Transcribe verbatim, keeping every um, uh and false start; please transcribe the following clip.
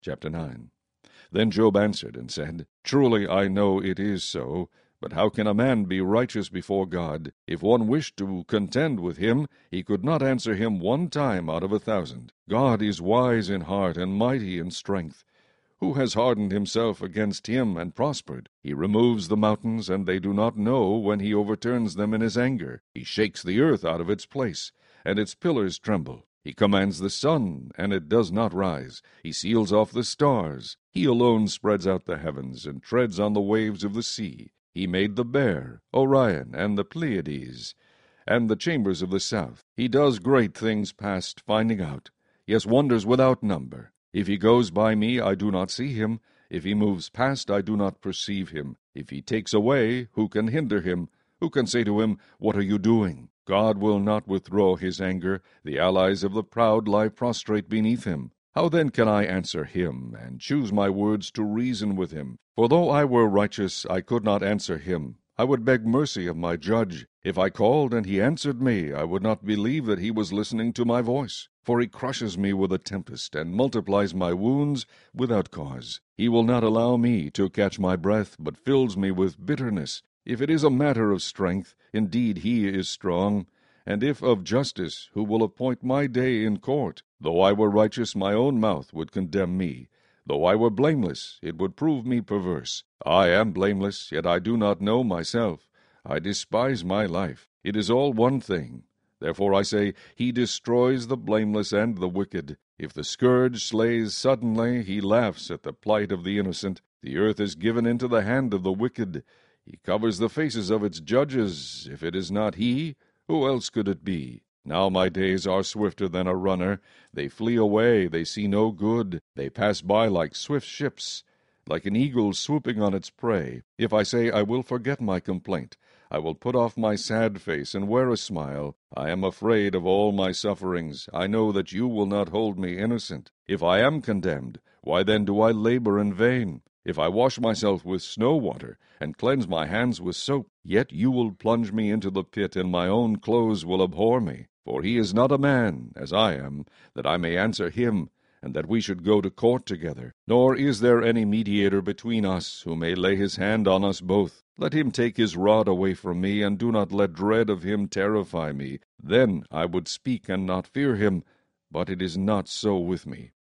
Chapter nine. Then Job answered and said, Truly I know it is so, but how can a man be righteous before God? If one wished to contend with him, he could not answer him one time out of a thousand. God is wise in heart and mighty in strength. Who has hardened himself against him and prospered? He removes the mountains, and they do not know when he overturns them in his anger. He shakes the earth out of its place, and its pillars tremble. He commands the sun, and it does not rise. He seals off the stars. He alone spreads out the heavens, and treads on the waves of the sea. He made the Bear, Orion, and the Pleiades, and the chambers of the south. He does great things past finding out, yes, wonders without number. If he goes by me, I do not see him. If he moves past, I do not perceive him. If he takes away, who can hinder him? Who can say to him, What are you doing? God will not withdraw his anger. The allies of the proud lie prostrate beneath him. How then can I answer him, and choose my words to reason with him? For though I were righteous, I could not answer him. I would beg mercy of my judge. If I called and he answered me, I would not believe that he was listening to my voice. For he crushes me with a tempest, and multiplies my wounds without cause. He will not allow me to catch my breath, but fills me with bitterness. If it is a matter of strength, indeed he is strong. And if of justice, who will appoint my day in court? Though I were righteous, my own mouth would condemn me. Though I were blameless, it would prove me perverse. I am blameless, yet I do not know myself. I despise my life. It is all one thing. Therefore I say, He destroys the blameless and the wicked. If the scourge slays suddenly, he laughs at the plight of the innocent. The earth is given into the hand of the wicked. He covers the faces of its judges. If it is not he, who else could it be? Now my days are swifter than a runner. They flee away, they see no good. They pass by like swift ships, like an eagle swooping on its prey. If I say, I will forget my complaint, I will put off my sad face and wear a smile. I am afraid of all my sufferings. I know that you will not hold me innocent. If I am condemned, why then do I labor in vain? If I wash myself with snow water, and cleanse my hands with soap, yet you will plunge me into the pit, and my own clothes will abhor me. For he is not a man, as I am, that I may answer him, and that we should go to court together. Nor is there any mediator between us, who may lay his hand on us both. Let him take his rod away from me, and do not let dread of him terrify me. Then I would speak and not fear him, but it is not so with me.